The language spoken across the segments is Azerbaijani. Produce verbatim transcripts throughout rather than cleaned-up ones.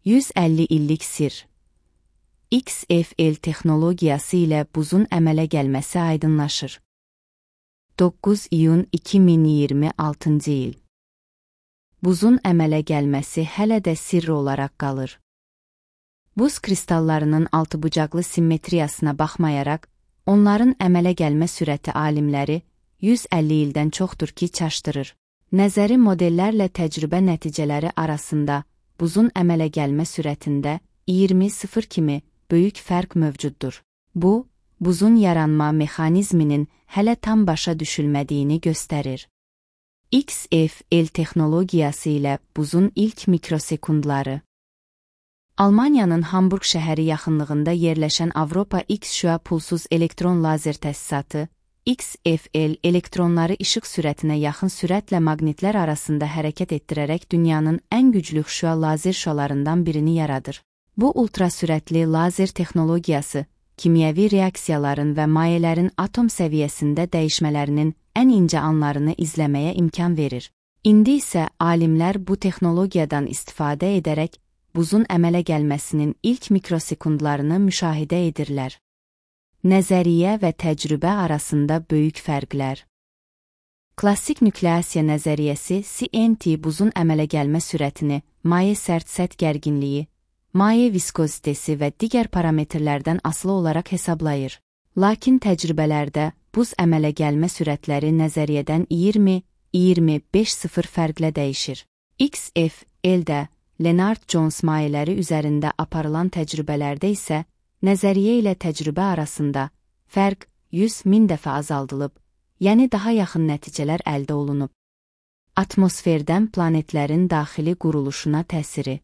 yüz əlli illik sirr. X F L texnologiyası ilə buzun əmələ gəlməsi aydınlaşır. doqquz iyun iki min iyirmi altıncı il. Buzun əmələ gəlməsi hələ də sirr olaraq qalır. Buz kristallarının altıbucaqlı simmetriyasına baxmayaraq, onların əmələ gəlmə sürəti alimləri yüz əlli ildən çoxdur ki, çaşdırır. Nəzəri modellərlə təcrübə nəticələri arasında buzun əmələ gəlmə sürətində iyirmi sıfır kimi böyük fərq mövcuddur. Bu, buzun yaranma mexanizminin hələ tam başa düşülmədiyini göstərir. X F L texnologiyası ilə buzun ilk mikrosekundları. Almaniyanın Hamburq şəhəri yaxınlığında yerləşən Avropa X-şüa pulsuz elektron lazer təsisatı, X F L elektronları işıq sürətinə yaxın sürətlə maqnitlər arasında hərəkət etdirərək dünyanın ən güclü şüa lazer şüalarından birini yaradır. Bu ultrasürətli lazer texnologiyası, kimyəvi reaksiyaların və mayələrin atom səviyyəsində dəyişmələrinin ən incə anlarını izləməyə imkan verir. İndi isə alimlər bu texnologiyadan istifadə edərək buzun əmələ gəlməsinin ilk mikrosekundlarını müşahidə edirlər. Nəzəriyyə və təcrübə arasında böyük fərqlər. Klassik nükleasiya nəzəriyyəsi C N T buzun əmələ gəlmə sürətini, maye sərt səth gərginliyi, maye viskozitesi və digər parametrlərdən asılı olaraq hesablayır. Lakin təcrübələrdə buz əmələ gəlmə sürətləri nəzəriyyədən iyirmi iyirmi beş sıfır fərqlə dəyişir. X F L-də Lennard-Jones mayeləri üzərində aparılan təcrübələrdə isə nəzəriyyə ilə təcrübə arasında fərq yüz min dəfə azaldılıb, yəni daha yaxın nəticələr əldə olunub. Atmosferdən planetlərin daxili quruluşuna təsiri.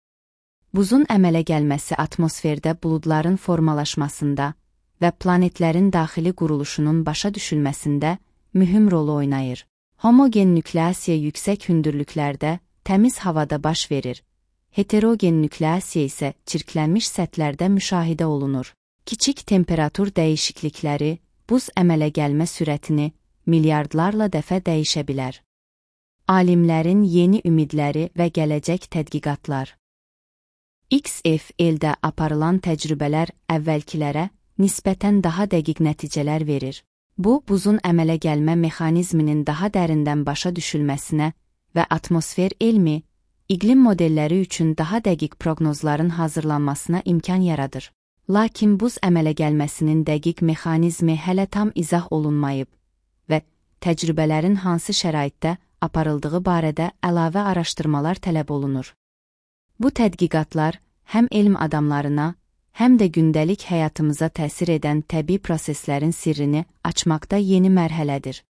Buzun əmələ gəlməsi atmosferdə buludların formalaşmasında və planetlərin daxili quruluşunun başa düşülməsində mühüm rol oynayır. Homogen nükleasiya yüksək hündürlüklərdə, təmiz havada baş verir. Heterogen nükleasiya isə çirklənmiş səthlərdə müşahidə olunur. Kiçik temperatur dəyişiklikləri buz əmələ gəlmə sürətini milyardlarla dəfə dəyişə bilər. Alimlərin yeni ümidləri və gələcək tədqiqatlar. X F L-də aparılan təcrübələr əvvəlkilərə nisbətən daha dəqiq nəticələr verir. Bu, buzun əmələ gəlmə mexanizminin daha dərindən başa düşülməsinə və atmosfer elmi, iqlim modelləri üçün daha dəqiq proqnozların hazırlanmasına imkan yaradır. Lakin buz əmələ gəlməsinin dəqiq mexanizmi hələ tam izah olunmayıb və təcrübələrin hansı şəraitdə aparıldığı barədə əlavə araşdırmalar tələb olunur. Bu tədqiqatlar həm elm adamlarına, həm də gündəlik həyatımıza təsir edən təbii proseslərin sirrini açmaqda yeni mərhələdir.